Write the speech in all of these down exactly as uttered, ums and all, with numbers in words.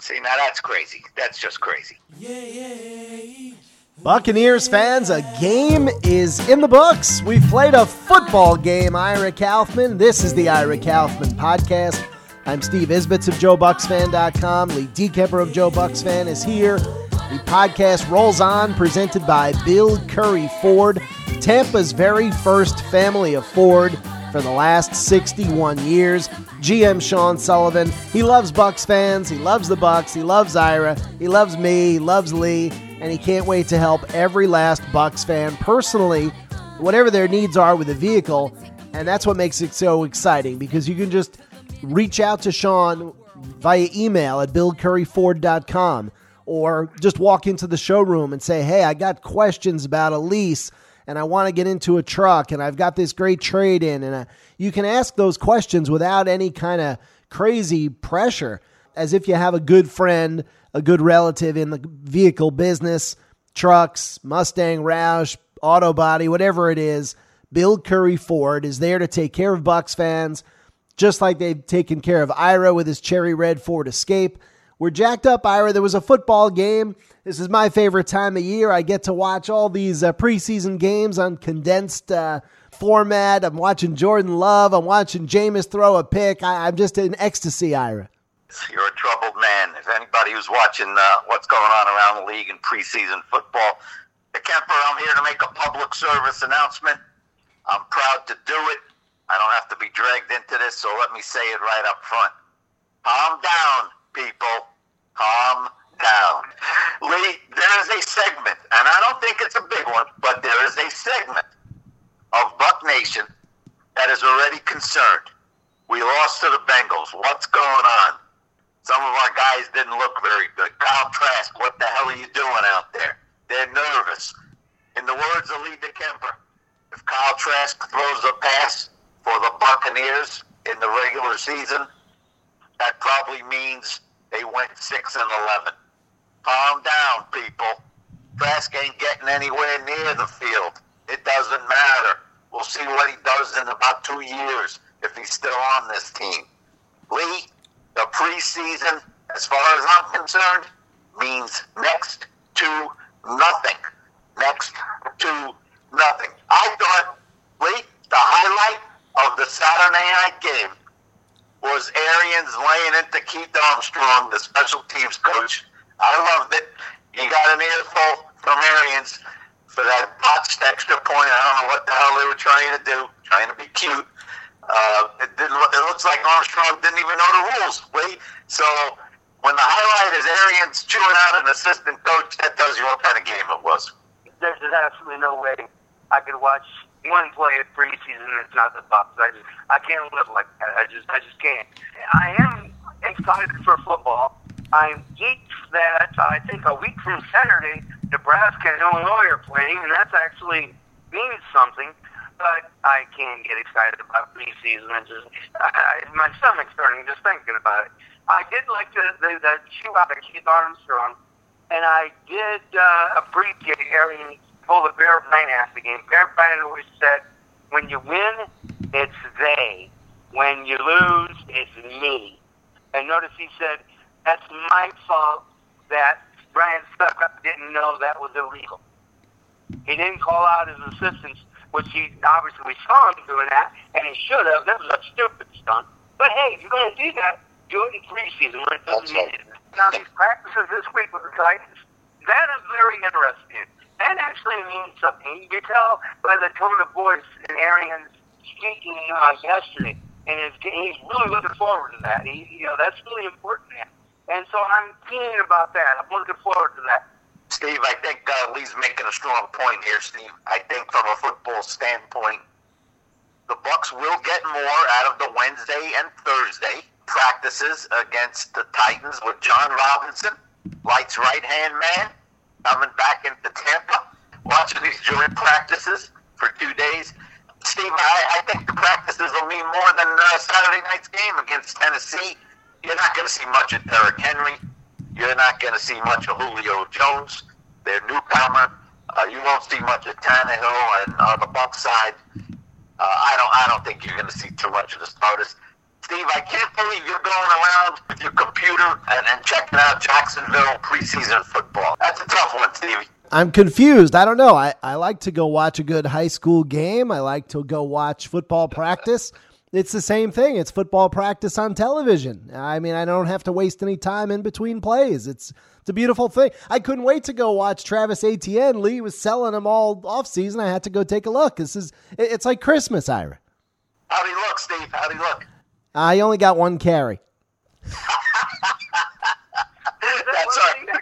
See, now that's crazy. That's just crazy. Yeah, yeah. Buccaneers fans, a game is in the books. We've played a football game, Ira Kaufman. This is the Ira Kaufman Podcast. I'm Steve Isbitz of Joe Bucks Fan dot com. Lee Dekemper of Joe Bucks Fan is here. The podcast rolls on, presented by Bill Curry Ford, Tampa's very first family of Ford for the last sixty-one years. G M Sean Sullivan, he loves Bucks fans, he loves the Bucks, he loves Ira, he loves me, he loves Lee, and he can't wait to help every last Bucks fan personally, whatever their needs are with a vehicle. And that's what makes it so exciting, because you can just reach out to Sean via email at bill curry ford dot com, or just walk into the showroom and say, hey, I got questions about a lease and I want to get into a truck and I've got this great trade in. And uh, you can ask those questions without any kind of crazy pressure, as if you have a good friend, a good relative in the vehicle business, trucks, Mustang, Roush, auto body, whatever it is. Bill Curry Ford is there to take care of Bucks fans, just like they've taken care of Ira with his cherry red Ford Escape. We're jacked up, Ira. There was a football game. This is my favorite time of year. I get to watch all these uh, preseason games on condensed uh, format. I'm watching Jordan Love. I'm watching Jameis throw a pick. I- I'm just in ecstasy, Ira. You're a troubled man. If anybody who's watching uh, what's going on around the league in preseason football, Kemper, I'm here to make a public service announcement. I'm proud to do it. I don't have to be dragged into this, so let me say it right up front. Calm down, people. Calm down. Lee, there is a segment, and I don't think it's a big one, but there is a segment of Buck Nation that is already concerned. We lost to the Bengals. What's going on? Some of our guys didn't look very good. Kyle Trask, what the hell are you doing out there? They're nervous. In the words of Lee Dekemper, if Kyle Trask throws a pass for the Buccaneers in the regular season, that probably means they went six and eleven. Calm down, people. Trask ain't getting anywhere near the field. It doesn't matter. We'll see what he does in about two years if he's still on this team. Lee, the preseason, as far as I'm concerned, means next to nothing. Next to nothing. I thought, Lee, the highlight of the Saturday night game was Arians laying into Keith Armstrong, the special teams coach. I loved it. He got an earful from Arians for that botched extra point. I don't know what the hell they were trying to do, trying to be cute. Uh, it didn't. It looks like Armstrong didn't even know the rules. Wait, so when the highlight is Arians chewing out an assistant coach, that tells you what kind of game it was. There's absolutely no way I could watch one play of preseason and it's not the Bucs. I just I can't live like that. I just I just can't. I am excited for football. I'm geeked that I think a week from Saturday, Nebraska and Illinois are playing, and that's actually means something. But I can't get excited about preseason. I just I, I, my stomach's turning just thinking about it. I did like the the, the chew out of Keith Armstrong, and I did uh, appreciate Arians pull the Bear Bryant after the game. Bear Bryant always said, when you win, it's they. When you lose, it's me. And notice he said, that's my fault that Brian stuck up didn't know that was illegal. He didn't call out his assistants, which he obviously we saw him doing that, and he should have. That was a stupid stunt. But hey, if you're going to do that, do it in preseason when it doesn't mean it. Now, these practices this week with the Titans, that is very interesting. That actually means something. You can tell by the tone of voice in Arians speaking uh, yesterday, and his, he's really looking forward to that. He, you know, that's really important to him. And so I'm keen about that. I'm looking forward to that. Steve, I think uh, Lee's making a strong point here, Steve. I think from a football standpoint, the Bucs will get more out of the Wednesday and Thursday practices against the Titans with John Robinson, Light's right-hand man, coming back into Tampa, watching these joint practices for two days. Steve, I, I think the practices will mean more than uh, Saturday night's game against Tennessee. You're not going to see much of Derrick Henry. You're not going to see much of Julio Jones. They're newcomer. Uh, you won't see much of Tannehill, and on the Bucs side, uh, I don't. I don't think you're going to see too much of the starters. Steve, I can't believe you're going around with your computer and, and checking out Jacksonville preseason football. That's a tough one, Stevie. I'm confused. I don't know. I, I like to go watch a good high school game. I like to go watch football practice. It's the same thing. It's football practice on television. I mean, I don't have to waste any time in between plays. It's it's a beautiful thing. I couldn't wait to go watch Travis Etienne. Lee was selling them all off season. I had to go take a look. This is it's like Christmas, Ira. How'd he look, Steve? How'd he look? I only got one carry. That's right.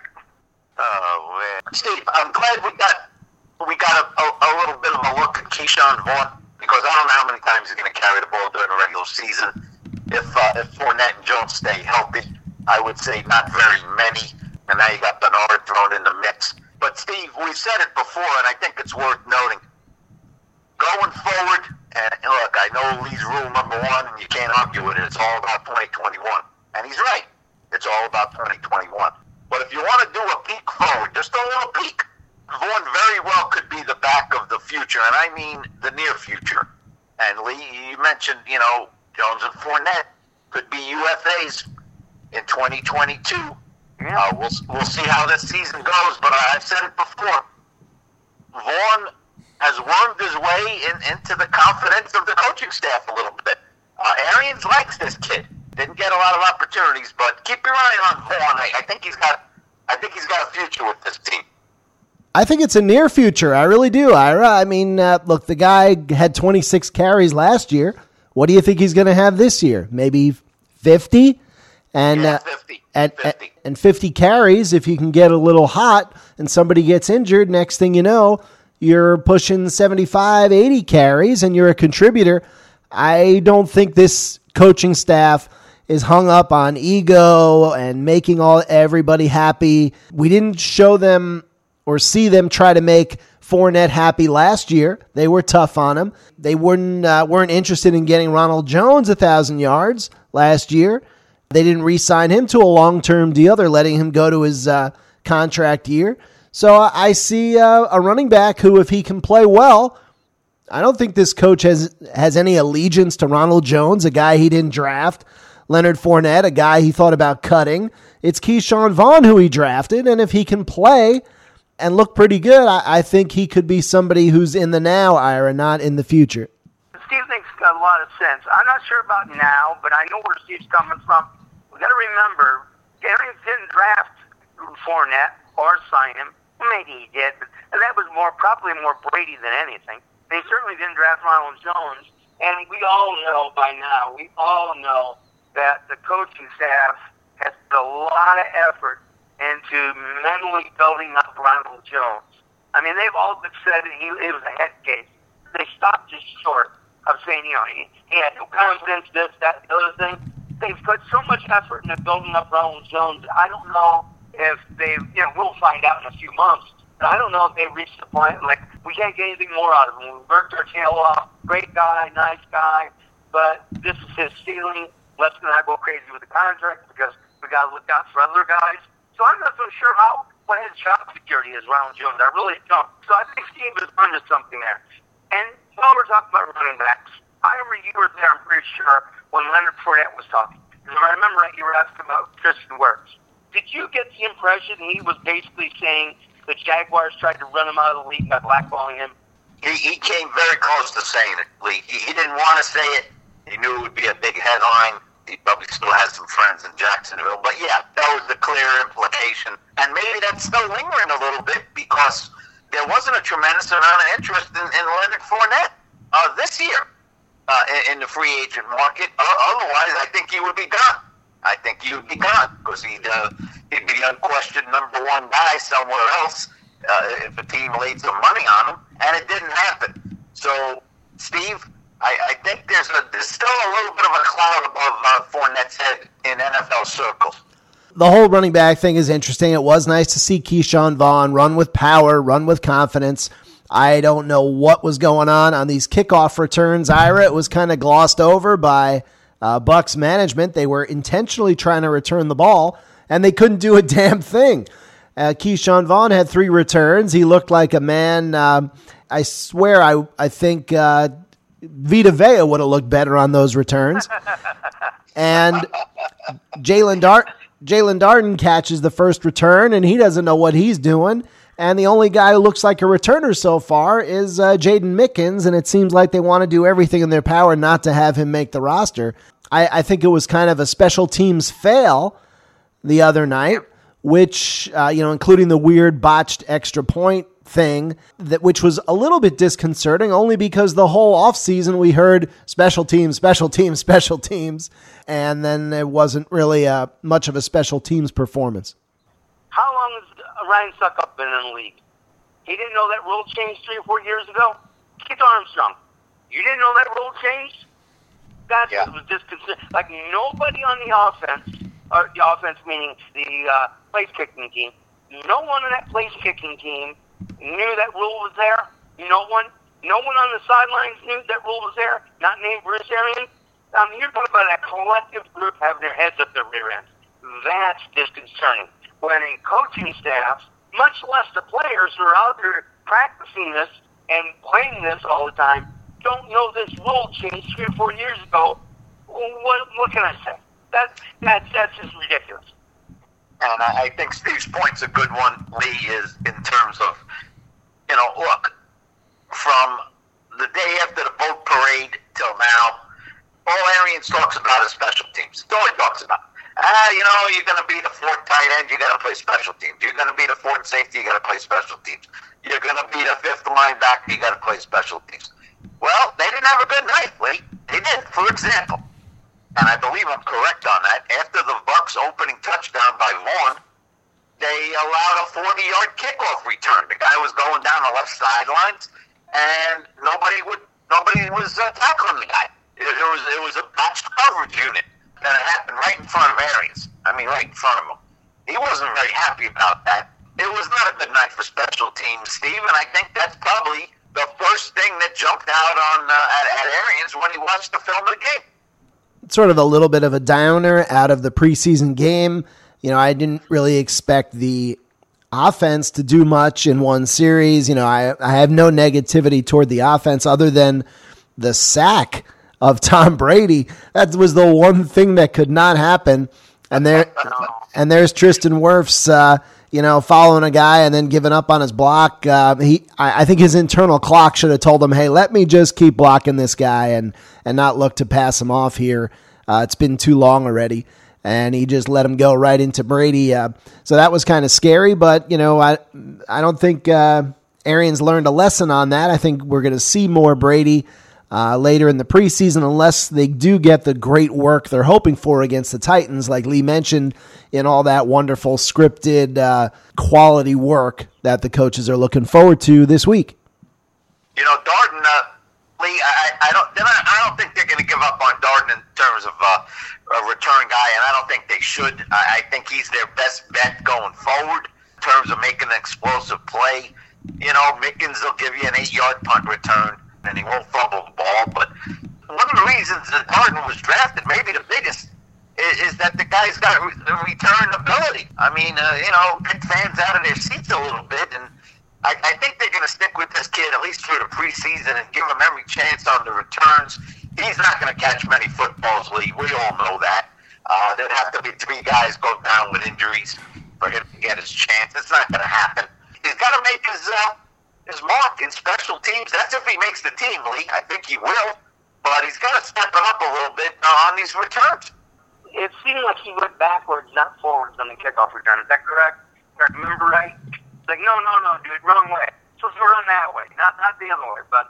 Oh man, Steve, I'm glad we got we got a, a, a little bit of a look at Keyshawn Vaughn, because I don't know how many times he's going to carry the ball during the regular season. If uh, if Fournette and Jones stay healthy, I would say not very many. And now you got Bernard thrown in the mix. But Steve, we've said it before, and I think it's worth noting. Going forward, and look, I know Lee's rule number one, and you can't argue with it. It's all about twenty twenty-one, and he's right. It's all about twenty twenty-one. But if you want to do a peek forward, just a little peek, Vaughn very well could be the back of the future, and I mean the near future. And Lee, you mentioned, you know, Jones and Fournette could be U F As in twenty twenty-two. Yeah. Uh, we'll we'll see how this season goes, but I've said it before. Vaughn has wormed his way in, into the confidence of the coaching staff a little bit. Uh, Arians likes this kid. Didn't get a lot of opportunities, but keep your eye on Vaughn. I, I think he's got. I think he's got a future with this team. I think it's a near future. I really do, Ira. I mean, uh, look, the guy had twenty-six carries last year. What do you think he's going to have this year? Maybe fifty? And, yeah, uh, fifty. and, fifty. And fifty carries, if you can get a little hot and somebody gets injured, next thing you know, you're pushing seventy-five, eighty carries, and you're a contributor. I don't think this coaching staff is hung up on ego and making all everybody happy. We didn't show them or see them try to make Fournette happy last year. They were tough on him. They weren't uh, weren't interested in getting Ronald Jones a thousand yards last year. They didn't re-sign him to a long-term deal. They're letting him go to his uh, contract year. So I see uh, a running back who, if he can play well, I don't think this coach has has any allegiance to Ronald Jones, a guy he didn't draft. Leonard Fournette, a guy he thought about cutting. It's Keyshawn Vaughn who he drafted, and if he can play and look pretty good, I, I think he could be somebody who's in the now, Ira, not in the future. Steve makes a lot of sense. I'm not sure about now, but I know where Steve's coming from. We got to remember, Arians didn't draft Fournette or sign him. Maybe he did, but and that was more probably more Brady than anything. They certainly didn't draft Ronald Jones, and we all know by now, we all know that the coaching staff has put a lot of effort into mentally building up Ronald Jones. I mean, they've all but said that he it was a head case. They stopped just short of saying, you know, he, he had no confidence, this, that, the other thing. They've put so much effort into building up Ronald Jones. I don't know if they've, you know, we'll find out in a few months. But I don't know if they've reached the point, like, we can't get anything more out of him. We worked our tail off. Great guy, nice guy, but this is his ceiling. Let's not go crazy with the contract because we got to look out for other guys. So I'm not so sure how what his job security is, Ronald Jones. I really don't. So I think Steve is onto something there. And while we're talking about running backs, I remember you were there, I'm pretty sure, when Leonard Fournette was talking. Because I remember you were asking about Christian Wirfs. Did you get the impression he was basically saying the Jaguars tried to run him out of the league by blackballing him? He, he came very close to saying it, Lee. He, he didn't want to say it. He knew it would be a big headline. He probably still has some friends in Jacksonville. But, yeah, that was the clear implication. And maybe that's still lingering a little bit because there wasn't a tremendous amount of interest in, in Leonard Fournette uh, this year uh, in, in the free agent market. Uh, otherwise, I think he would be gone. I think he would be gone because he'd, uh, he'd be the unquestioned number one guy somewhere else uh, if a team laid some money on him. And it didn't happen. So, Steve, I, I think there's a there's still a little bit of a cloud above uh, Fournette's head in N F L circles. The whole running back thing is interesting. It was nice to see Keyshawn Vaughn run with power, run with confidence. I don't know what was going on on these kickoff returns, Ira. It was kind of glossed over by uh, Bucs management. They were intentionally trying to return the ball, and they couldn't do a damn thing. Uh, Keyshawn Vaughn had three returns. He looked like a man. Um, I swear, I I think uh, Vita Vea would have looked better on those returns. And Jalen Dart, Jalen Darden catches the first return, and he doesn't know what he's doing. And the only guy who looks like a returner so far is uh, Jaden Mickens, and it seems like they want to do everything in their power not to have him make the roster. I, I think it was kind of a special teams fail the other night, which, uh, you know, including the weird botched extra point thing, that which was a little bit disconcerting, only because the whole offseason we heard special teams, special teams, special teams, and then it wasn't really uh, much of a special teams performance. How long has Ryan Suckup been in the league? He didn't know that rule changed three or four years ago? Keith Armstrong, you didn't know that rule changed? That's Yeah. what was disconcerting. Like, nobody on the offense, or the offense meaning the uh, place-kicking team, no one on that place-kicking team knew that rule was there. No one no one on the sidelines knew that rule was there, not named Bruce Arians. I mean, you're talking about a collective group having their heads up their rear ends. That's disconcerting. When a coaching staff, much less the players who are out there practicing this and playing this all the time, don't know this rule changed three or four years ago, what, what can I say? That, that, that's just ridiculous. And I, I think Steve's point's a good one, Lee, is in terms of, you know, look, from the day after the boat parade till now, all Arians talks about is special teams. That's all he talks about. Ah, you know, you're going to be the fourth tight end, you got to play special teams. You're going to be the fourth safety, you got to play special teams. You're going to be the fifth linebacker, you got to play special teams. Well, they didn't have a good night, Lee. They did, for example. And I believe I'm correct on that. After the Bucs opening touchdown by Vaughn, they allowed a forty-yard kickoff return. The guy was going down the left sidelines, and nobody would nobody was uh, tackling the guy. It, it was it was a botched coverage unit, and it happened right in front of Arians. I mean, right in front of him. He wasn't very happy about that. It was not a good night for special teams, Steve, and I think that's probably the first thing that jumped out on uh, at, at Arians when he watched the film of the game. Sort of a little bit of a downer out of the preseason game. You know, I didn't really expect the offense to do much in one series. You know, I, I have no negativity toward the offense other than the sack of Tom Brady. That was the one thing that could not happen. And there, and there's Tristan Wirfs, uh, you know, following a guy and then giving up on his block. Uh, he, I, I think his internal clock should have told him, hey, let me just keep blocking this guy and, and not look to pass him off here. Uh, it's been too long already. And he just let him go right into Brady. Uh, so that was kind of scary, but, you know, I I don't think uh, Arians learned a lesson on that. I think we're going to see more Brady uh, later in the preseason unless they do get the great work they're hoping for against the Titans, like Lee mentioned, in all that wonderful scripted uh, quality work that the coaches are looking forward to this week. You know, Darden, uh, Lee, I, I don't I don't think they're going to give up on Darden in terms of uh, a return guy, and I don't think they should. I, I think he's their best bet going forward in terms of making an explosive play. You know, Mickens will give you an eight-yard punt return, and he won't fumble the ball. But one of the reasons that Darden was drafted, maybe the biggest, is, is that the guy's got re- return ability. I mean, uh, you know, get fans out of their seats a little bit, and I, I think they're going to stick with this kid at least through the preseason and give him every chance on the returns. He's not going to catch many footballs, Lee. We all know that. Uh, there'd have to be three guys go down with injuries for him to get his chance. It's not going to happen. He's got to make his uh, his mark in special teams. That's if he makes the team, Lee. I think he will. But he's got to step it up a little bit uh, on these returns. It seemed like he went backwards, not forwards on the kickoff return. Is that correct? If I remember right? It's like, no, no, no, dude, wrong way. So we're run that way, not not the other way. But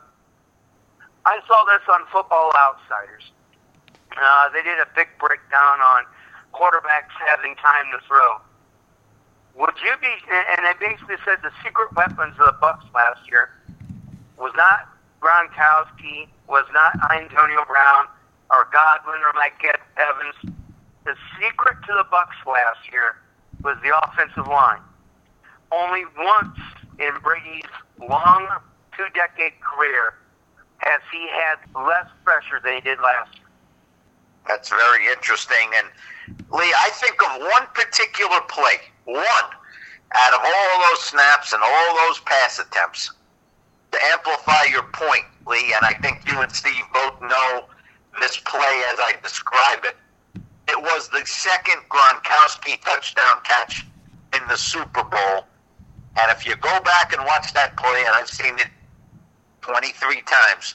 I saw this on Football Outsiders. Uh, they did a big breakdown on quarterbacks having time to throw. Would you be? And they basically said the secret weapons of the Bucs last year was not Gronkowski, was not Antonio Brown, or Godwin, or Mike Evans. The secret to the Bucs last year was the offensive line. Only once in Brady's long two-decade career has he had less pressure than he did last year. That's very interesting. And, Lee, I think of one particular play, one, out of all those snaps and all those pass attempts, to amplify your point, Lee, and I think you and Steve both know this play as I describe it. It was the second Gronkowski touchdown catch in the Super Bowl. And if you go back and watch that play, and I've seen it twenty-three times,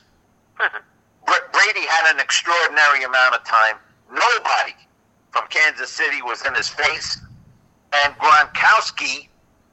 Brady had an extraordinary amount of time. Nobody from Kansas City was in his face. And Gronkowski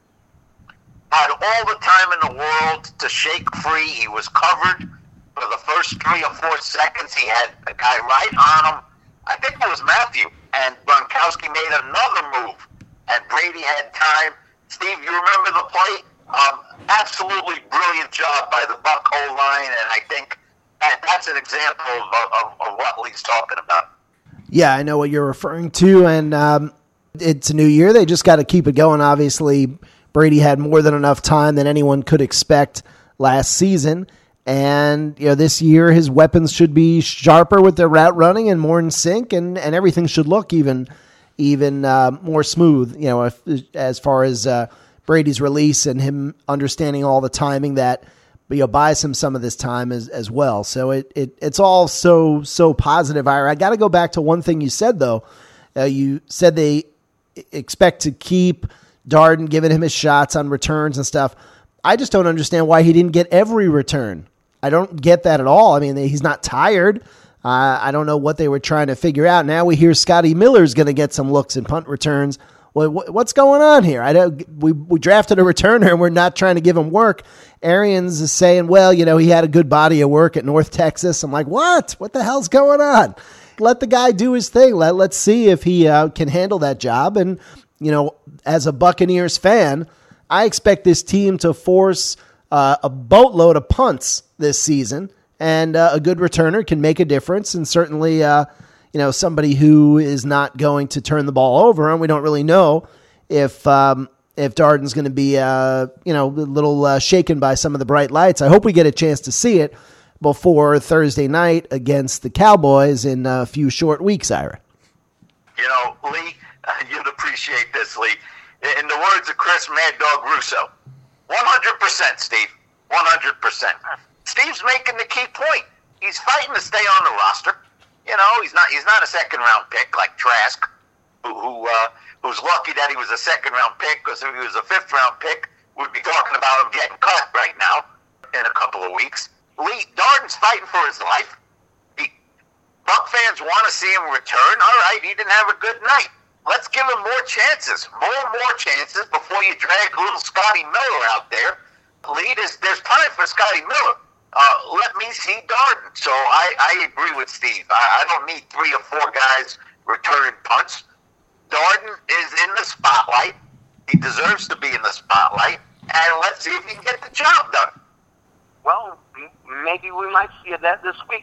had all the time in the world to shake free. He was covered for the first three or four seconds. He had a guy right on him. I think it was Matthew. And Gronkowski made another move. And Brady had time. Steve, you remember the play? Um, absolutely brilliant job by the Buck O-line. And I think that, that's an example of, of, of what Lee's talking about. Yeah, I know what you're referring to. And um, it's a new year. They just got to keep it going. Obviously, Brady had more than enough time than anyone could expect last season. And, you know, this year his weapons should be sharper with their route running and more in sync, and, and everything should look even even uh, more smooth, you know, if, as far as uh, Brady's release and him understanding all the timing that, you know, buys him some of this time as, as well. So it, it it's all so, so positive. Ira, I got to go back to one thing you said, though. Uh, you said they expect to keep Darden, giving him his shots on returns and stuff. I just don't understand why he didn't get every return. I don't get that at all. I mean, he's not tired. Uh, I don't know what they were trying to figure out. Now we hear Scotty Miller's going to get some looks in punt returns. Well, what's going on here? I don't. We we drafted a returner and we're not trying to give him work. Arians is saying, well, you know, he had a good body of work at North Texas. I'm like, what? What the hell's going on? Let the guy do his thing. Let let's see if he uh, can handle that job. And you know, as a Buccaneers fan, I expect this team to force uh, a boatload of punts this season, and uh, a good returner can make a difference. And certainly, uh, you know, somebody who is not going to turn the ball over, and we don't really know if um, if Darden's going to be, uh, you know, a little uh, shaken by some of the bright lights. I hope we get a chance to see it before Thursday night against the Cowboys in a few short weeks, Ira. You know, Lee, you'd appreciate this, Lee. In the words of Chris Mad Dog Russo, one hundred percent, Steve, one hundred percent. Steve's making the key point. He's fighting to stay on the roster. You know, he's not he's not a second round pick like Trask, who, who uh, who's lucky that he was a second round pick, because if he was a fifth round pick, we'd be talking about him getting cut right now in a couple of weeks. Lee, Darden's fighting for his life. He, Buck fans want to see him return. All right, he didn't have a good night. Let's give him more chances, more and more chances before you drag little Scotty Miller out there. Lee, there's, there's time for Scotty Miller. Uh, let me see Darden. So I, I agree with Steve. I, I don't need three or four guys returning punts. Darden is in the spotlight. He deserves to be in the spotlight. And let's see if he can get the job done. Well, maybe we might see that this week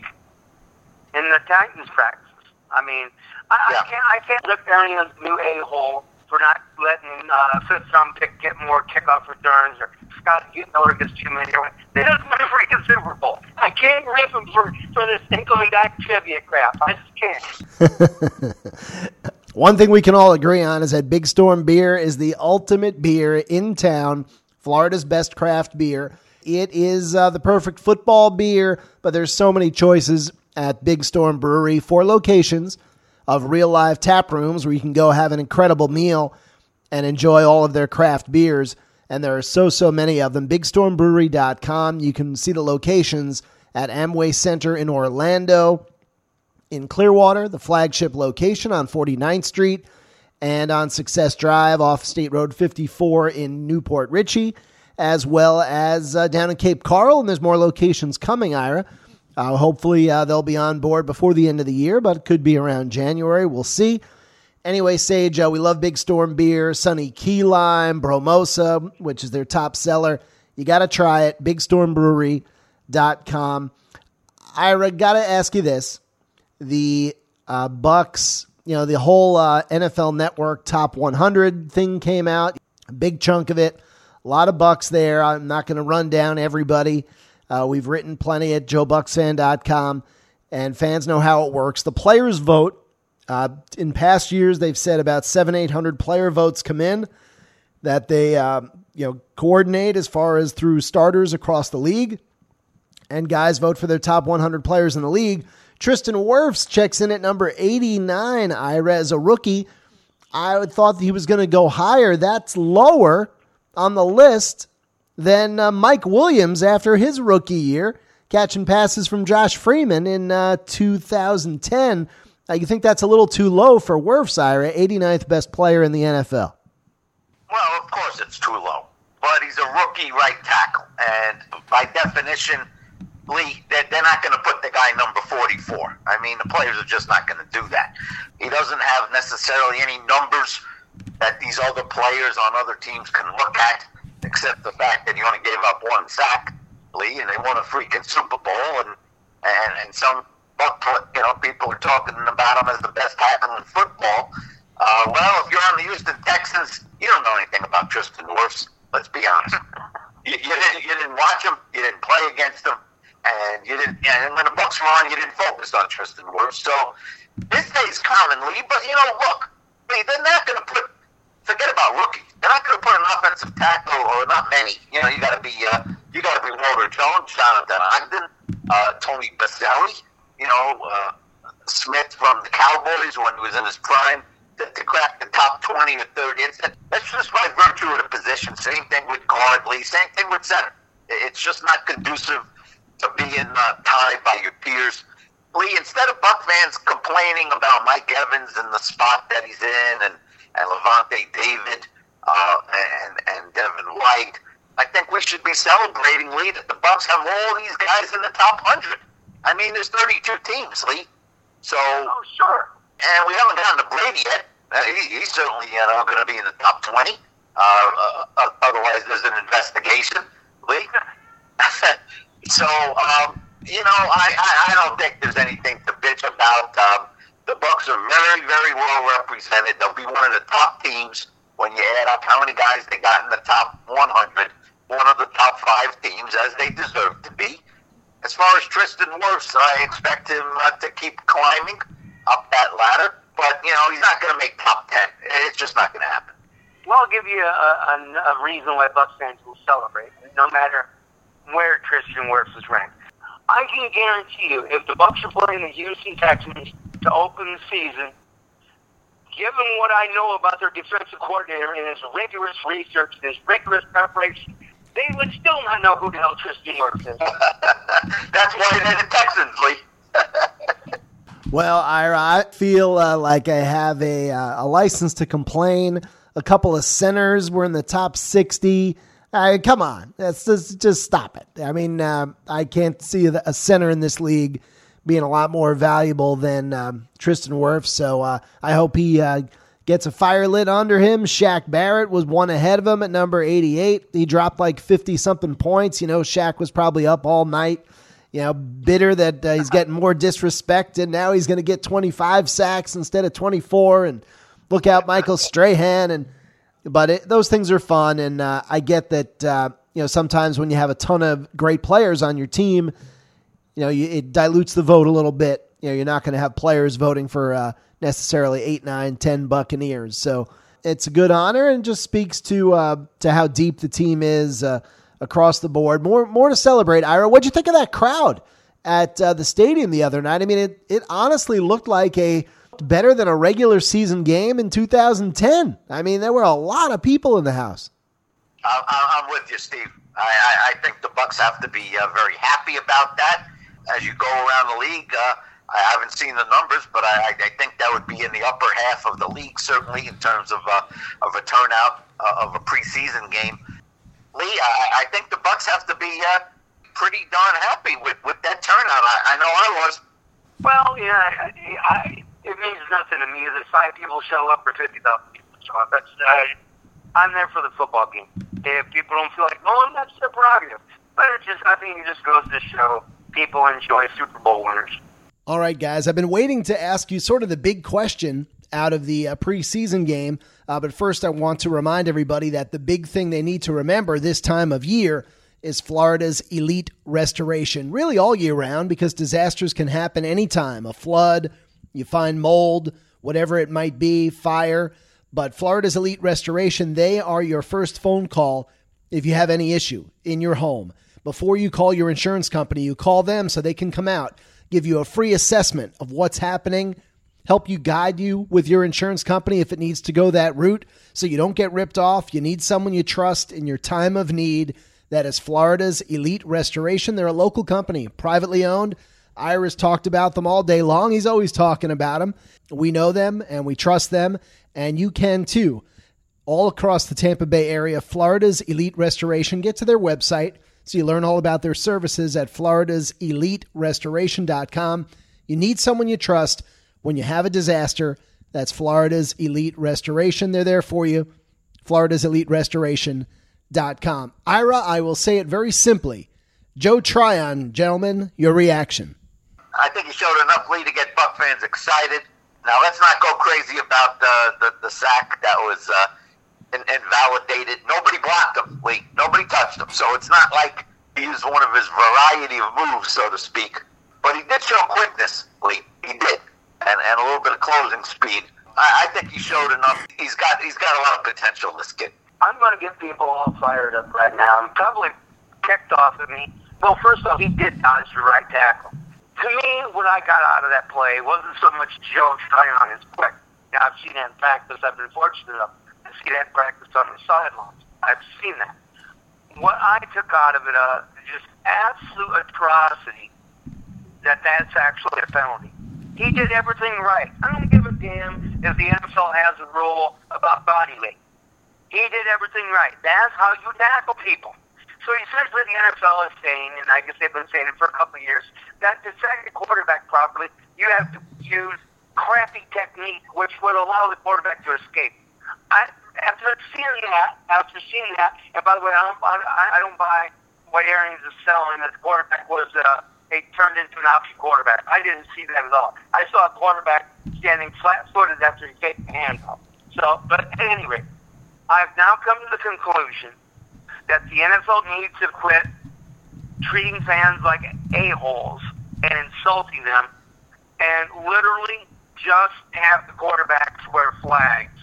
in the Titans practice. I mean, I, yeah. I can't I can't look down on the new a-hole for not letting uh, fifth round pick get more kickoff returns, or Scott Miller gets too many. They don't win a freaking Super Bowl. I can't rip him for, for this going back trivia crap. I just can't. One thing we can all agree on is that Big Storm Beer is the ultimate beer in town, Florida's best craft beer. It is uh, the perfect football beer, but there's so many choices at Big Storm Brewery, four locations of real live tap rooms where you can go have an incredible meal and enjoy all of their craft beers. And there are so, so many of them. big storm brewery dot com. You can see the locations at Amway Center in Orlando, in Clearwater, the flagship location on forty-ninth Street, and on Success Drive off State Road fifty-four in Newport Richey, as well as uh, down in Cape Coral. And there's more locations coming, Ira. Uh, hopefully uh, they'll be on board before the end of the year, but it could be around January. We'll see. Anyway, Sage, uh, we love Big Storm Beer, Sunny Key Lime, Bromosa, which is their top seller. You got to try it, big storm brewery dot com. Ira, got to ask you this. The uh, Bucks, you know, the whole uh, N F L Network Top one hundred thing came out, a big chunk of it. A lot of Bucks there. I'm not going to run down everybody. Uh, we've written plenty at joe bucks fan dot com, and fans know how it works. The players vote. Uh, in past years, they've said about seven, eight hundred player votes come in that they uh, you know coordinate as far as through starters across the league, and guys vote for their top one hundred players in the league. Tristan Wirfs checks in at number eighty-nine, Ira, as a rookie. I thought he was going to go higher. That's lower on the list than uh, Mike Williams after his rookie year, catching passes from Josh Freeman in uh, two thousand ten. Uh, you think that's a little too low for Wirfs, Ira, eighty-ninth best player in the N F L? Well, of course it's too low, but he's a rookie right tackle, and by definition, Lee, they're, they're not going to put the guy number forty-four. I mean, the players are just not going to do that. He doesn't have necessarily any numbers that these other players on other teams can look at, except the fact that he only gave up one sack, Lee, and they won a freaking Super Bowl, and and, and some, you know, people are talking about him as the best tackle in football. Uh, well, if you're on the Houston Texans, you don't know anything about Tristan Wirfs. Let's be honest. you, you didn't you didn't watch him. You didn't play against him. And you didn't, and when the Bucs were on, you didn't focus on Tristan Wirfs. So this day's commonly, but you know, look, I mean, they're not going to put. Forget about rookies. They're not going to put an offensive tackle, or not many. You know, you got to be, uh, you got to be Walter Jones, Jonathan Ogden, uh, Tony Baselli. You know, uh, Smith from the Cowboys when he was in his prime to, to crack the top twenty or thirty. It's, that's just by virtue of the position. Same thing with guard, Lee. Same thing with center. It's just not conducive to being uh, tied by your peers. Lee, instead of Buck fans complaining about Mike Evans and the spot that he's in, and, and Levante David uh, and, and Devin White, I think we should be celebrating, Lee, that the Bucs have all these guys in the top one hundred. I mean, there's thirty-two teams, Lee. So, Oh, sure. and we haven't gotten to Brady yet. Uh, he, he's certainly you know, going to be in the top twenty. Uh, uh, otherwise, there's an investigation, Lee. So, um, you know, I, I, I don't think there's anything to bitch about. Um, the Bucs are very, very well represented. They'll be one of the top teams when you add up how many guys they got in the top one hundred, one of the top five teams, as they deserve to be. As far as Tristan Wirfs, I expect him uh, to keep climbing up that ladder. But, you know, he's not going to make top ten. It's just not going to happen. Well, I'll give you a, a, a reason why Bucs fans will celebrate, no matter where Tristan Wirfs is ranked. I can guarantee you, if the Bucs are playing the Houston Texans to open the season, given what I know about their defensive coordinator and his rigorous research and his rigorous preparation, they would still not know who the hell Tristan Wirfs is. That's why they're the Texans, Lee. Well, Ira, I feel uh, like I have a, uh, a license to complain. A couple of centers were in the top sixty. Uh, come on, that's just, just stop it. I mean, uh, I can't see a center in this league being a lot more valuable than um, Tristan Wirfs. So uh, I hope he uh, gets a fire lit under him. Shaq Barrett was one ahead of him at number eighty-eight. He dropped like fifty-something points. You know, Shaq was probably up all night, you know, bitter that uh, he's getting more disrespect, and now he's going to get twenty-five sacks instead of twenty-four. And look out, Michael Strahan. And But it, those things are fun, and uh, I get that, uh, you know, sometimes when you have a ton of great players on your team, you know, you, it dilutes the vote a little bit. You know, you're not going to have players voting for uh, necessarily eight, nine, ten Buccaneers. So it's a good honor and just speaks to uh, to how deep the team is uh, across the board. More more to celebrate. Ira, what'd you think of that crowd at uh, the stadium the other night? I mean, it it honestly looked like a better than a regular season game in two thousand ten. I mean, there were a lot of people in the house. I'm, I'm with you, Steve. I, I, I think the Bucs have to be uh, very happy about that. As you go around the league, uh, I haven't seen the numbers, but I, I think that would be in the upper half of the league, certainly in terms of uh, of a turnout uh, of a preseason game. Lee, I, I think the Bucs have to be uh, pretty darn happy with, with that turnout. I, I know I was. Well, yeah, I, I, it means nothing to me that five people show up or fifty thousand people show up. That's, I, I'm there for the football game. If people don't feel like going, that's their prerogative. But it just, I think it just goes to show people enjoy Super Bowl winners. All right, guys, I've been waiting to ask you sort of the big question out of the uh, preseason game. Uh, but first, I want to remind everybody that the big thing they need to remember this time of year is Florida's Elite Restoration, really all year round, because disasters can happen anytime. A flood, you find mold, whatever it might be, fire. But Florida's Elite Restoration, they are your first phone call if you have any issue in your home. Before you call your insurance company, you call them so they can come out, give you a free assessment of what's happening, help you guide you with your insurance company if it needs to go that route so you don't get ripped off. You need someone you trust in your time of need. That is Florida's Elite Restoration. They're a local company, privately owned. Ira's talked about them all day long. He's always talking about them. We know them and we trust them, and you can too. All across the Tampa Bay area, Florida's Elite Restoration. Get to their website so you learn all about their services at floridas elite restoration dot com. You need someone you trust when you have a disaster. That's Florida's Elite Restoration. They're there for you. floridas elite restoration dot com. Ira, I will say it very simply. Joe Tryon, gentlemen, your reaction. I think he showed enough lead to get Buck fans excited. Now, let's not go crazy about the, the, the sack that was uh, in, invalidated. Nobody blocked him, Lee. Nobody touched him. So it's not like he used one of his variety of moves, so to speak. But he did show quickness, Lee. He did. And, and a little bit of closing speed. I, I think he showed enough. He's got he's got a lot of potential, this kid. I'm going to get people all fired up right now. I'm probably kicked off at me. Well, first off, he did dodge the right tackle. To me, what I got out of that play wasn't so much Joe Tryon is quick. Now, I've seen that in practice. I've been fortunate enough to see that practice on the sidelines. I've seen that. What I took out of it, uh, just absolute atrocity, that that's actually a penalty. He did everything right. I don't give a damn if the N F L has a rule about body weight. He did everything right. That's how you tackle people. So essentially the N F L is saying, and I guess they've been saying it for a couple of years, that to sack the quarterback properly, you have to use crappy technique, which would allow the quarterback to escape. I, after seeing that, after seeing that, and by the way, I don't, I, I don't buy what Arians is selling, that the quarterback was uh, he turned into an option quarterback. I didn't see that at all. I saw a quarterback standing flat-footed after he kicked the hand off. So, but at any rate, I've now come to the conclusion that the N F L needs to quit treating fans like a-holes and insulting them and literally just have the quarterbacks wear flags.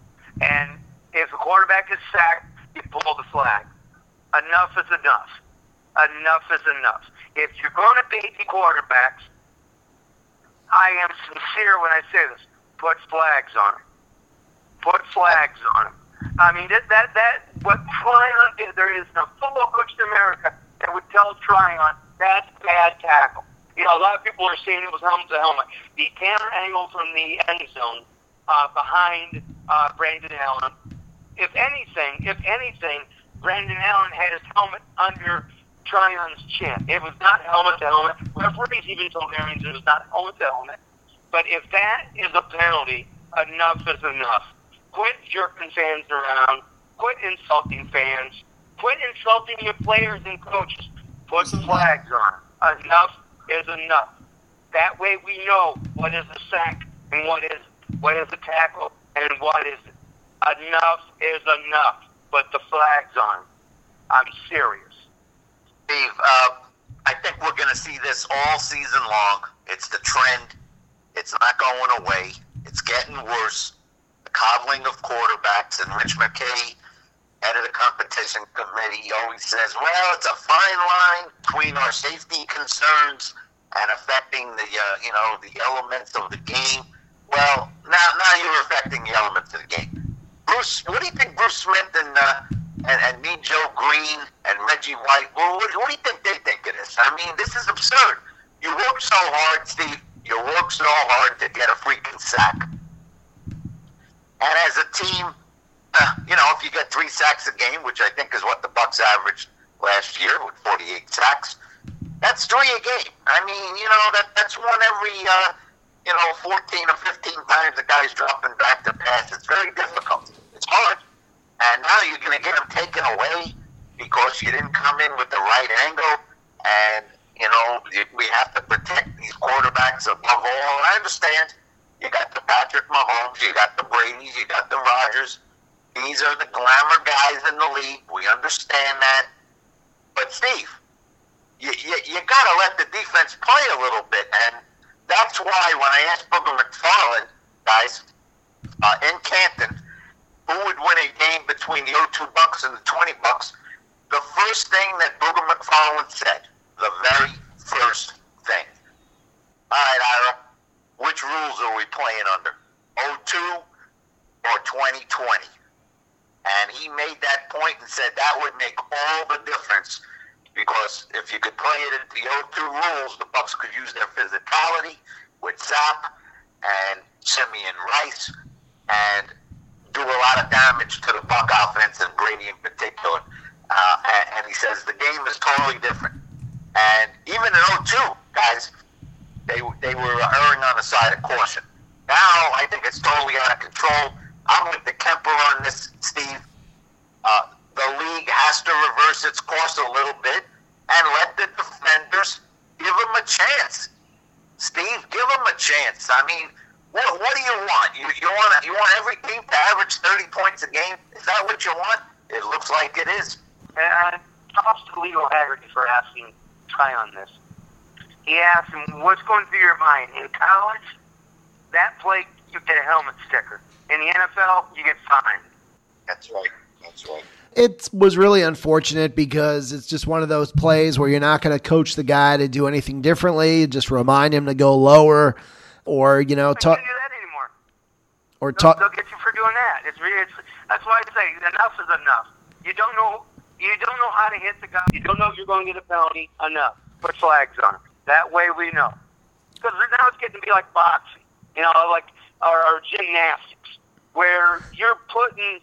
And if the quarterback is sacked, you pull the flag. Enough is enough. Enough is enough. If you're going to beat the quarterbacks, I am sincere when I say this, put flags on them. Put flags on them. I mean, that, that, that, what Tryon did, there is no football coach in America that would tell Tryon that's bad tackle. You know, a lot of people are saying it was helmet to helmet. The camera angle from the end zone uh, behind uh, Brandon Allen, if anything, if anything, Brandon Allen had his helmet under Tryon's chin. It was not helmet to helmet. Referees even told Arians it was not helmet to helmet. But if that is a penalty, enough is enough. Quit jerking fans around. Quit insulting fans. Quit insulting your players and coaches. Put flags on. Enough is enough. That way we know what is a sack and what is what is a tackle and what is it. Enough is enough. Put the flags on. I'm serious. Steve, uh, I think we're going to see this all season long. It's the trend. It's not going away. It's getting worse. Coddling of quarterbacks, and Rich McKay, head of the competition committee, always says, well, it's a fine line between our safety concerns and affecting the, uh, you know, the elements of the game. Well, now, now you're affecting the elements of the game. Bruce, what do you think Bruce Smith and, uh, and, and me, Joe Green, and Reggie White, well, what, what do you think they think of this? I mean, this is absurd. You work so hard, Steve. You work so hard to get a freaking sack. And as a team, uh, you know, if you get three sacks a game, which I think is what the Bucs averaged last year with forty-eight sacks, that's three a game. I mean, you know, that that's one every, uh, you know, fourteen or fifteen times the guy's dropping back to pass. It's very difficult. It's hard. And now you're going to get them taken away because you didn't come in with the right angle. And, you know, we have to protect these quarterbacks above all. I understand. You got the Patrick Mahomes, you got the Brady's, you got the Rodgers. These are the glamour guys in the league. We understand that. But, Steve, you, you, you got to let the defense play a little bit. And that's why when I asked Booger McFarland, guys, uh, in Canton, who would win a game between the oh two Bucks and the twenty Bucks, the first thing that Booger McFarland said, the very first thing, all right, Ira, which rules are we playing under? oh two or twenty twenty? And he made that point and said that would make all the difference, because if you could play it at the oh two rules, the Bucs could use their physicality with Zapp and Simeon Rice and do a lot of damage to the Buck offense and Brady in particular. Uh, and, and he says the game is totally different. And even in oh two, guys, they they were erring on the side of caution. Now I think it's totally out of control. I'm with the Kemper on this, Steve. Uh, the league has to reverse its course a little bit and let the defenders give them a chance. Steve, give them a chance. I mean, what what do you want? You you want you want every team to average thirty points a game? Is that what you want? It looks like it is. And props to Leo Haggerty for asking Ty on this. He asked him, what's going through your mind? In college, that play, you get a helmet sticker. In the N F L, you get fined. That's right. That's right. It was really unfortunate because it's just one of those plays where you're not going to coach the guy to do anything differently. Just remind him to go lower, or you know, talk. Can't do that anymore. Or They'll, talk. they'll get you for doing that. It's, really, it's that's why I say enough is enough. You don't know. You don't know how to hit the guy. You don't know if you're going to get a penalty. Enough. Put flags on him. That way we know. Because now it's getting to be like boxing, you know, like or, or gymnastics, where you're putting.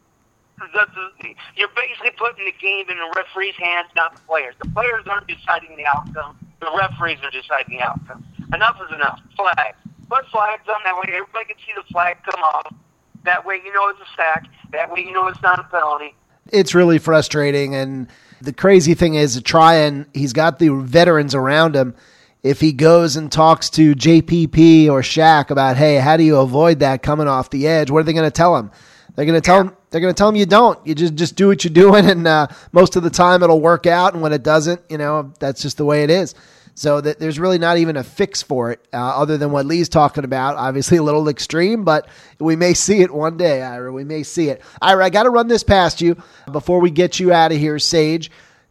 The, the, you're basically putting the game in the referee's hands, not the players. The players aren't deciding the outcome. The referees are deciding the outcome. Enough is enough. Flag. Put flags on. That way everybody can see the flag come off. That way you know it's a sack. That way you know it's not a penalty. It's really frustrating, and the crazy thing is to try and he's got the veterans around him. If he goes and talks to J P P or Shaq about, hey, how do you avoid that coming off the edge? What are they going to tell him? They're going to tell him. They're going to tell him you don't. You just just do what you're doing, and uh, most of the time it'll work out. And when it doesn't, you know, that's just the way it is. So that there's really not even a fix for it, uh, other than what Lee's talking about. Obviously, a little extreme, but we may see it one day, Ira. We may see it. Ira, I got to run this past you before we get you out of here, Sage.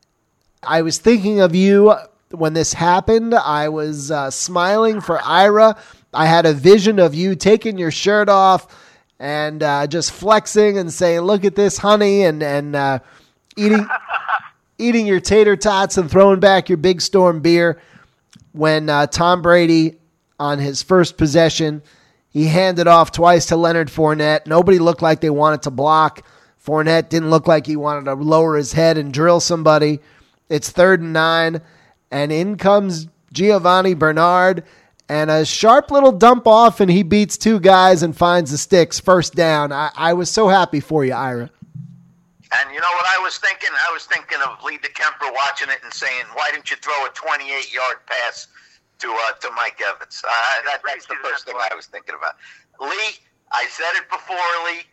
I was thinking of you when this happened. I was uh, smiling for Ira. I had a vision of you taking your shirt off and uh, just flexing and saying, look at this, honey, and, and uh, eating eating your tater tots and throwing back your Big Storm beer when uh, Tom Brady, on his first possession, he handed off twice to Leonard Fournette. Nobody looked like they wanted to block. Fournette didn't look like he wanted to lower his head and drill somebody. It's third and nine, and in comes Giovanni Bernard, and a sharp little dump off, and he beats two guys and finds the sticks. First down. I, I was so happy for you, Ira. And you know what I was thinking? I was thinking of Lee DeKemper watching it and saying, why didn't you throw a twenty-eight-yard pass to uh, to Mike Evans? Uh, that, that's the first thing I was thinking about. Lee, I said it before, Lee.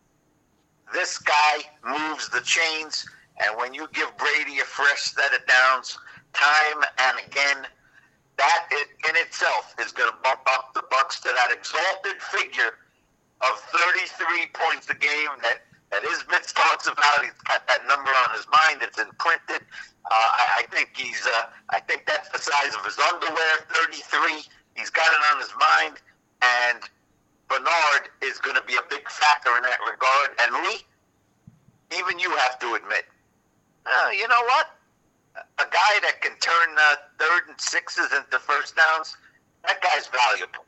This guy moves the chains, and when you give Brady a fresh set of downs time and again, that in itself is going to bump up the Bucs to that exalted figure of thirty-three points a game that, that Isbitz talks about. He's got that number on his mind. It's imprinted. Uh, I, I think he's. Uh, I think that's the size of his underwear. thirty-three. He's got it on his mind, and Bernard is going to be a big factor in that regard. And Lee, even you have to admit, uh, you know what? A guy that can turn uh, third and sixes into first downs, that guy's valuable.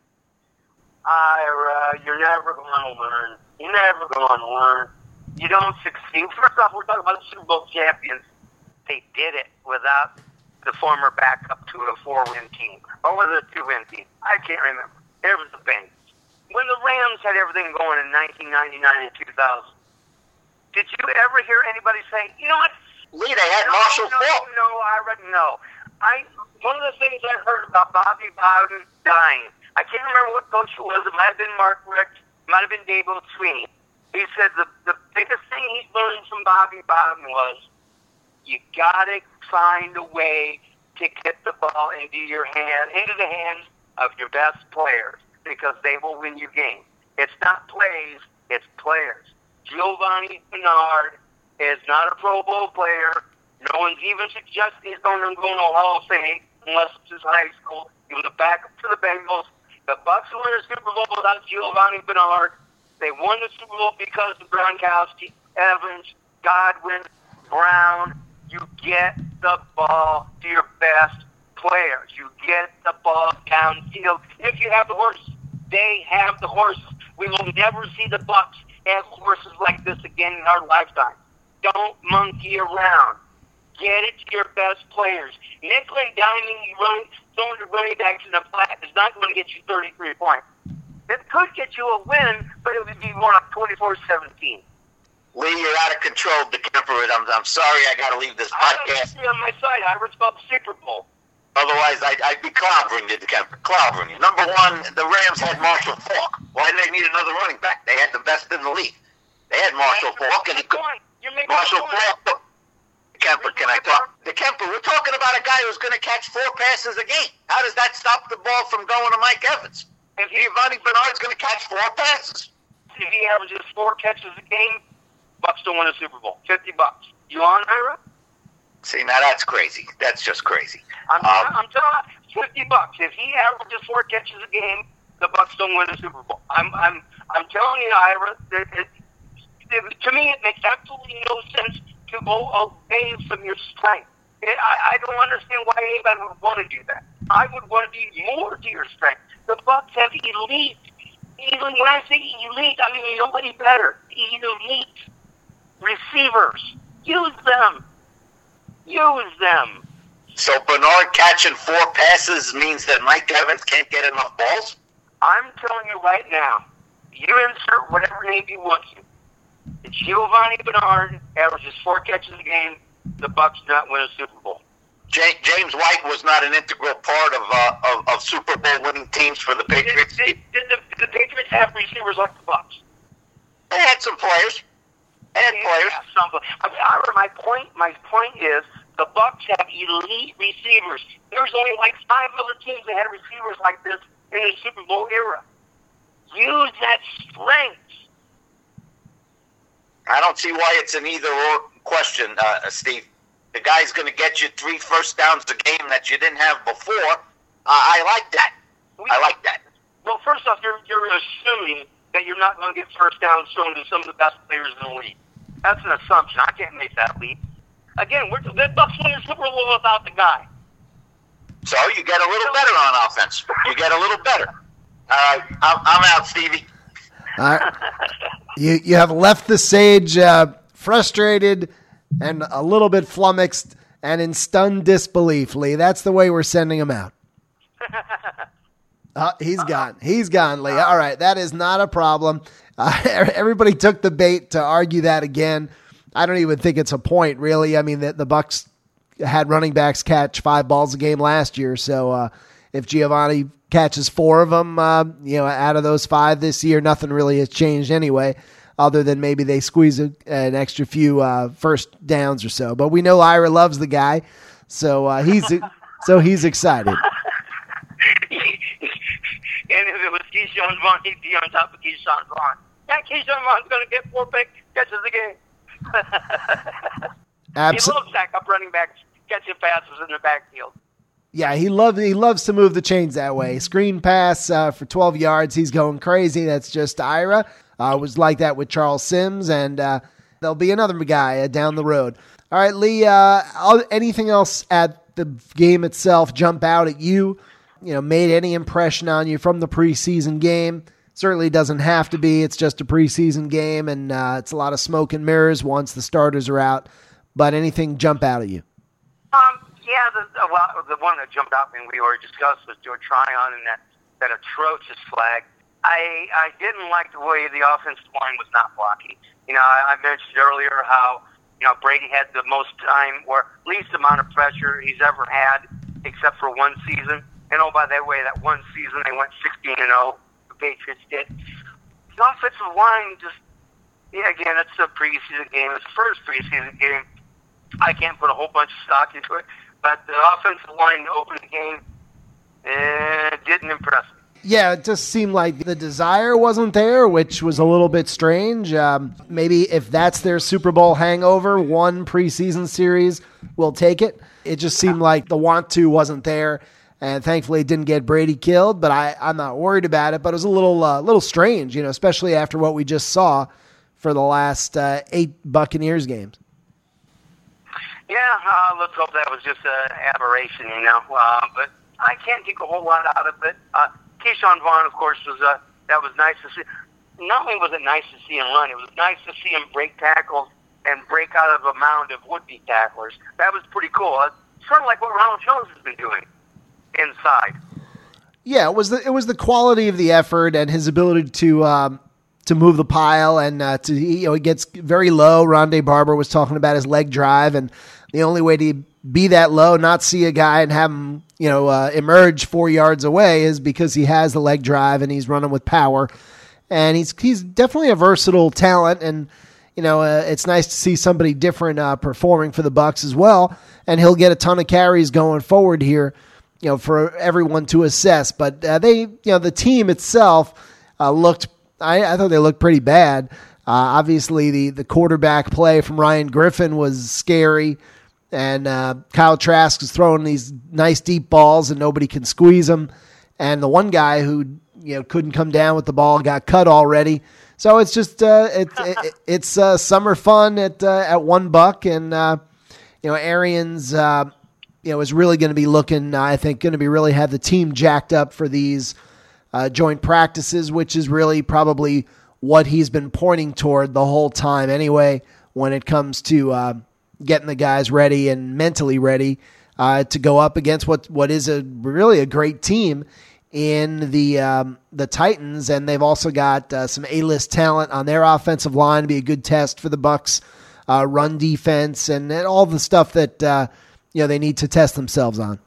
Ira, you're never going to learn. You're never going to learn. You don't succeed. First off, we're talking about the Super Bowl champions. They did it without the former backup to a four-win team. Or was it a two-win team? I can't remember. It was the Bengals. When the Rams had everything going in nineteen ninety-nine and two thousand, did you ever hear anybody say, you know what? Lee, they had Marshall no, Faulk. No, no, I read no. I one of the things I heard about Bobby Bowden dying. I can't remember what coach it was. It might have been Mark Richt. It might have been Dabo Sweeney. He said the the biggest thing he's learned from Bobby Bowden was you gotta find a way to get the ball into your hand, into the hands of your best players, because they will win you games. It's not plays, it's players. Giovanni Bernard is not a Pro Bowl player. No one's even suggesting he's going to go to a Hall of Fame unless it's his high school. He was a backup to the Bengals. The Bucs won the Super Bowl without Giovanni Bernard. They won the Super Bowl because of Gronkowski, Evans, Godwin, Brown. You get the ball to your best players. You get the ball downfield. If you have the horses, they have the horses. We will never see the Bucs have horses like this again in our lifetime. Don't monkey around. Get it to your best players. Nickel and diming, you run, throwing the running backs in the flat is not going to get you thirty-three points. It could get you a win, but it would be more like twenty-four seventeen. Lee, you're out of control, DeKemper. I'm, I'm sorry I got to leave this podcast. I on my side. I was about the Super Bowl. Otherwise, I'd, I'd be clobbering you, DeKemper. Clobbering you. Number one, the Rams had Marshall Faulk. Why did they need another running back? They had the best in the league. They had Marshall Faulk, and he could. Marshall Faulk. DeKemper, can I talk? DeKemper, we're talking about a guy who's going to catch four passes a game. How does that stop the ball from going to Mike Evans? If Giovanni Bernard's going to catch four passes. If he averages four catches a game, Bucs don't win a Super Bowl. Fifty bucks. You on, Ira? See, now that's crazy. That's just crazy. I'm, um, I'm telling you, fifty bucks. If he averages four catches a game, the Bucs don't win a Super Bowl. I'm, I'm, I'm telling you, Ira. That it, it, to me, it makes absolutely no sense to go away from your strength. It, I, I don't understand why anybody would want to do that. I would want to be more to your strength. The Bucs have elite. Even when I say elite, I mean nobody better. Elite receivers. Use them. Use them. So Bernard catching four passes means that Mike Evans can't get enough balls? I'm telling you right now, you insert whatever name you want to. If Giovanni Bernard averages four catches a game, the Bucs do not win a Super Bowl. James White was not an integral part of uh, of, of Super Bowl winning teams for the Patriots. Did, did, did the, the Patriots have receivers like the Bucs? They had some players. They had yeah, players. Some, I mean, I, my point. My point is the Bucs have elite receivers. There's only like five other teams that had receivers like this in the Super Bowl era. Use that strength. I don't see why it's an either-or question, uh, Steve. The guy's going to get you three first downs a game that you didn't have before. Uh, I like that. I like that. Well, first off, you're you're assuming that you're not going to get first downs thrown to some of the best players in the league. That's an assumption. I can't make that leap. Again, we're, the Bucs win the Super Bowl without the guy. So you get a little better on offense. You get a little better. All right, I'm, I'm out, Stevie. All right. You you have left the sage uh, frustrated and a little bit flummoxed and in stunned disbelief, Lee. That's the way we're sending him out. Uh, he's gone. He's gone, Lee. All right, that is not a problem. Uh, everybody took the bait to argue that again. I don't even think it's a point, really. I mean, the, the Bucs had running backs catch five balls a game last year, so uh, if Giovanni catches four of them, uh, you know, out of those five this year, nothing really has changed anyway, other than maybe they squeeze a, an extra few uh, first downs or so. But we know Ira loves the guy, so uh, he's so he's excited. And if it was Keyshawn Vaughn, he'd be on top of Keyshawn Vaughn. Yeah, Keyshawn Vaughn's going to get four big catches a game. Abs- he loves that up running backs catching passes in the backfield. Yeah, he loves he loves to move the chains that way. Screen pass uh, for twelve yards, he's going crazy. That's just Ira. Uh, it was like that with Charles Sims, and uh, there'll be another guy uh, down the road. All right, Lee, uh, anything else at the game itself jump out at you? You know, made any impression on you from the preseason game? Certainly doesn't have to be. It's just a preseason game, and uh, it's a lot of smoke and mirrors once the starters are out. But anything jump out at you? Um, yeah, the, the, well, the one that jumped out and we already discussed was Joe Tryon and that, that atrocious flag. I I didn't like the way the offensive line was not blocking. You know, I, I mentioned earlier how, you know, Brady had the most time or least amount of pressure he's ever had, except for one season. And oh, by the way, that one season they went sixteen and oh. The Patriots did. The offensive line just, yeah, again, it's a preseason game. It's the first preseason game. I can't put a whole bunch of stock into it, but the offensive line to open the game uh, didn't impress me. Yeah, it just seemed like the desire wasn't there, which was a little bit strange. Um, maybe if that's their Super Bowl hangover, one preseason series will take it. It just seemed like the want to wasn't there. And thankfully, it didn't get Brady killed, but I, I'm not worried about it. But it was a little uh, little strange, you know, especially after what we just saw for the last uh, eight Buccaneers games. Yeah, uh, let's hope that was just an aberration, you know. Uh, but I can't take a whole lot out of it. Uh, Keyshawn Vaughn, of course, was uh, that was nice to see. Not only was it nice to see him run, it was nice to see him break tackles and break out of a mound of would-be tacklers. That was pretty cool. It's sort of like what Ronald Jones has been doing inside. Yeah, it was the it was the quality of the effort and his ability to um, to move the pile and uh, to you know he gets very low. Rondé Barber was talking about his leg drive, and the only way to be that low, not see a guy and have him you know uh, emerge four yards away, is because he has the leg drive and he's running with power, and he's he's definitely a versatile talent, and you know uh, it's nice to see somebody different uh, performing for the Bucs as well, and he'll get a ton of carries going forward here. You know, for everyone to assess, but uh, they, you know, the team itself uh, looked. I, I thought they looked pretty bad. Uh, obviously, the the quarterback play from Ryan Griffin was scary, and uh, Kyle Trask is throwing these nice deep balls, and nobody can squeeze them. And the one guy who you know couldn't come down with the ball got cut already. So it's just uh, it, it, it's uh, summer fun at uh, at one buck, and uh, you know Arians. Uh, You know, is really going to be looking, I think, going to be really have the team jacked up for these uh, joint practices, which is really probably what he's been pointing toward the whole time anyway, when it comes to uh, getting the guys ready and mentally ready uh, to go up against what what is a really a great team in the um, the Titans, and they've also got uh, some A-list talent on their offensive line to be a good test for the Bucs uh, run defense and, and all the stuff that. Uh, You know, they need to test themselves on.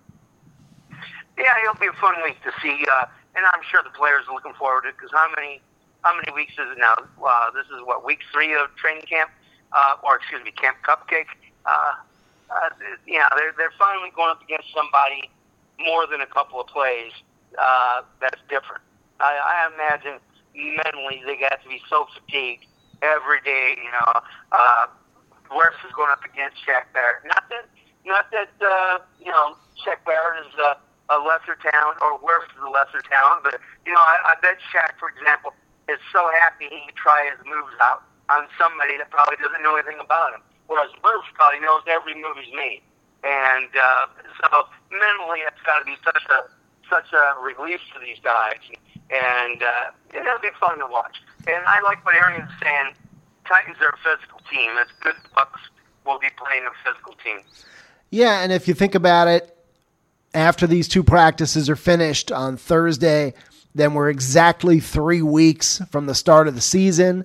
Yeah, it'll be a fun week to see, uh, and I'm sure the players are looking forward to it, because how many how many weeks is it now? Uh, this is, what, week three of training camp, uh, or excuse me, Camp Cupcake? Uh, uh, yeah, they're, they're finally going up against somebody more than a couple of plays uh, that's different. I, I imagine mentally they got to be so fatigued every day, you know. Uh, Wirfs is going up against Shaq Barrett. Not that Not that, uh, you know, Shaq Barrett is a, a lesser talent, or Wirfs is a lesser talent, but, you know, I, I bet Shaq, for example, is so happy he can try his moves out on somebody that probably doesn't know anything about him, whereas Wirfs probably knows every move he's made. And uh, so mentally it's got to be such a such a relief to these guys, and uh, it'll be fun to watch. And I like what Arian's saying, Titans are a physical team. It's good the Bucs will be playing a physical team. Yeah, and if you think about it, after these two practices are finished on Thursday, then we're exactly three weeks from the start of the season,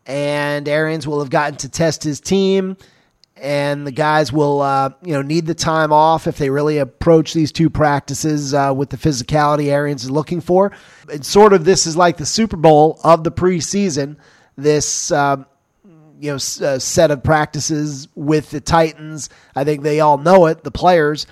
and Arians will have gotten to test his team, and the guys will uh, you know, need the time off if they really approach these two practices uh, with the physicality Arians is looking for. And sort of this is like the Super Bowl of the preseason, this uh, you know, uh, set of practices with the Titans. I think they all know it, the players,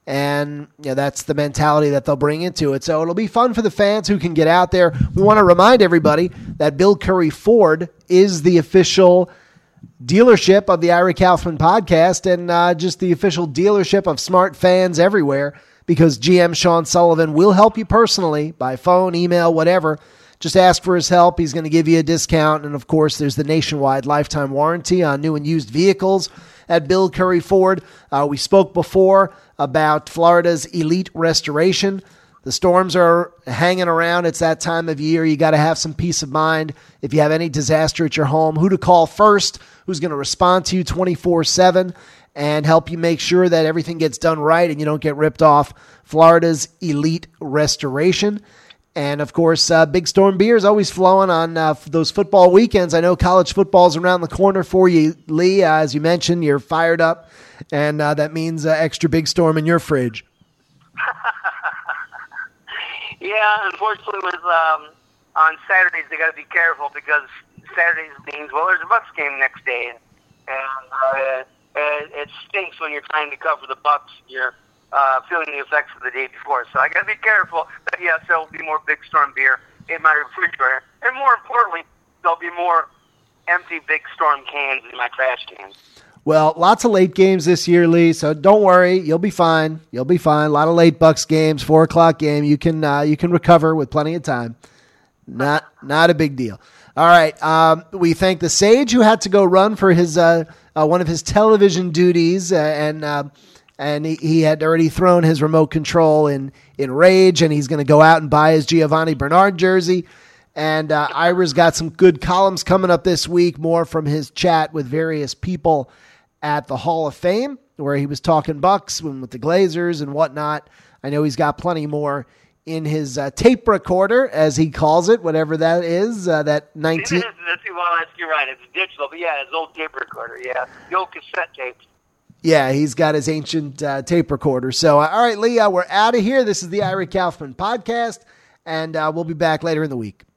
and you know, that's the mentality that they'll bring into it. So it'll be fun for the fans who can get out there. We want to remind everybody that Bill Curry Ford is the official dealership of the Ira Kaufman podcast, and uh, just the official dealership of smart fans everywhere, because G M Sean Sullivan will help you personally by phone, email, whatever. Just ask for his help. He's going to give you a discount. And, of course, there's the nationwide lifetime warranty on new and used vehicles at Bill Curry Ford. Uh, we spoke before about Florida's Elite Restoration. The storms are hanging around. It's that time of year. You got to have some peace of mind. If you have any disaster at your home, who to call first, who's going to respond to you twenty-four seven and help you make sure that everything gets done right and you don't get ripped off. Florida's Elite Restoration. And, of course, uh, Big Storm beer is always flowing on uh, those football weekends. I know college football is around the corner for you, Lee. Uh, as you mentioned, you're fired up, and uh, that means uh, extra Big Storm in your fridge. Yeah, unfortunately, with um, on Saturdays, they got to be careful, because Saturdays means, well, there's a Bucs game next day, and, and uh, it, it stinks when you're trying to cover the Bucs. You're Uh, feeling the effects of the day before. So I got to be careful. But yes, there will be more Big Storm beer in my refrigerator. And more importantly, there'll be more empty Big Storm cans in my trash cans. Well, lots of late games this year, Lee. So don't worry, you'll be fine. You'll be fine. A lot of late Bucks games, four o'clock game. You can uh, you can recover with plenty of time. Not not a big deal. All right. Um, we thank the Sage who had to go run for his uh, uh, one of his television duties, uh, and uh, and he, he had already thrown his remote control in in rage, and he's going to go out and buy his Giovanni Bernard jersey. And uh, Ira's got some good columns coming up this week, more from his chat with various people at the Hall of Fame, where he was talking Bucks with the Glazers and whatnot. I know he's got plenty more in his uh, tape recorder, as he calls it, whatever that is, uh, that nineteen... It is, that's, well, that's, you're right, it's digital, but yeah, his old tape recorder, yeah, the old cassette tapes. Yeah, he's got his ancient uh, tape recorder. So, uh, all right, Leah, we're out of here. This is the Ira Kaufman Podcast, and uh, we'll be back later in the week.